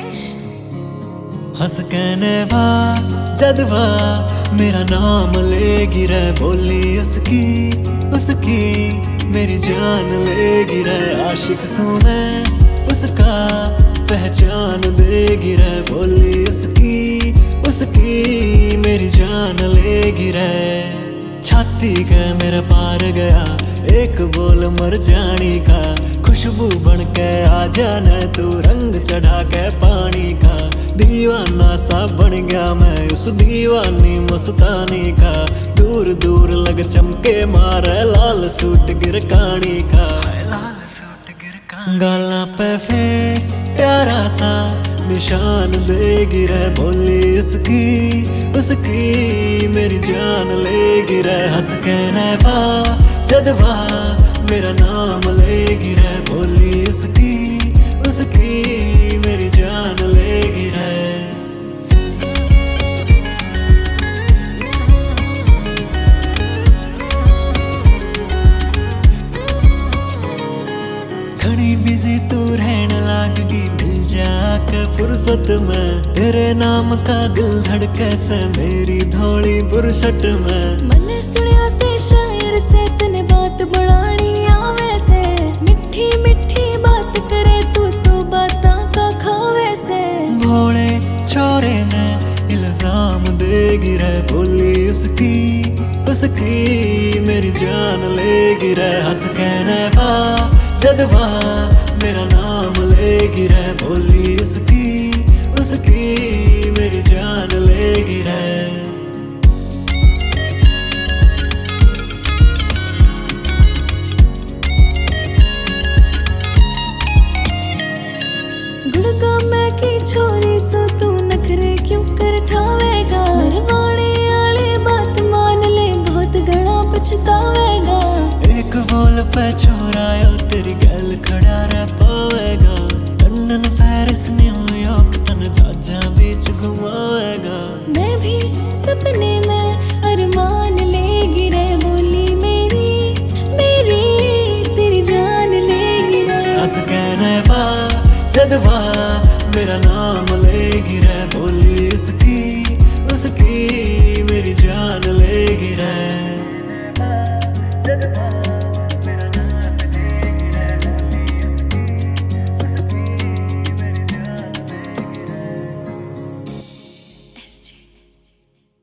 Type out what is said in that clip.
हंस कहने वाह जदवा मेरा नाम लेगी रे, बोली उसकी उसकी मेरी जान लेगी रे। आशिक सोने उसका पहचान देगी रे, बोली उसकी उसकी मेरी जान लेगी रे। छाती का मेरा पार गया एक बोल मर जानी का, खुशबू बन के आ जाना तू रंग चढ़ा के पानी का। दीवाना सा बन गया मैं उस दीवानी मस्तानी का, दूर दूर लग चमके मारे लाल सूट गिरकानी का। लाल सूट गिरकानी गाला पे फिर प्यारा सा निशान देगी रे, बोली उसकी उसकी मेरी जान लेगी रे। हंस कहने वाह जदवा मेरा नाम लेगी रे, बोली उसकी उसकी मेरी जान लेगी रे। घड़ी बिजी तू रहने लागगी, मिल जाके फुर्सत में तेरे नाम का दिल धड़के से मेरी धोली बुरशट में। मैंने सुनिया से शायर से तने बात बढ़ानी आवे से, मिठी मिठी बात करे तू तो बातां का खावे से। भोले छोरे ने इल्जाम देगी रे, बोली उसकी उसकी मेरी जान लेगी रे। हंस कहने वाह जदवा मेरा नाम लेगी रे, बोली उसकी उसकी मेरी जान लेगी रे। गुड़गा मैं की छोरी सो तू नखरे क्यों कर ठावेगा, मरवाने वाले बात मान ले बहुत घना पछतावेगा। एक बोल पे छोरायो तेरी गल खड़ा रह पावेगा, लंदन पेरिस न्यूयॉर्क तन जहाजा बीच घुमावेगा। मैं भी सपने में अरमान लेगी रे, बोली मेरी मेरी तेरी जान लेगी रे। हंस कहने वाह जदवा मेरा नाम लेगी रे, बोली उसकी उसकी मेरी जान लेगी रे।